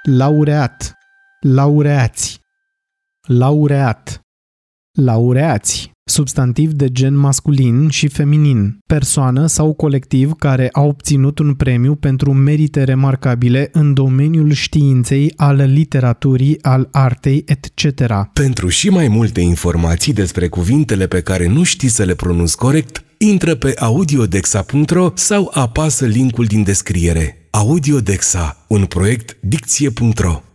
laureat, laureați, laureat, laureați, substantiv de gen masculin și feminin, persoană sau colectiv care a obținut un premiu pentru merite remarcabile în domeniul științei, al literaturii, al artei, etc. Pentru și mai multe informații despre cuvintele pe care nu știi să le pronunți corect, intră pe audiodexa.ro sau apasă linkul din descriere. Audiodexa, un proiect Dicție.ro.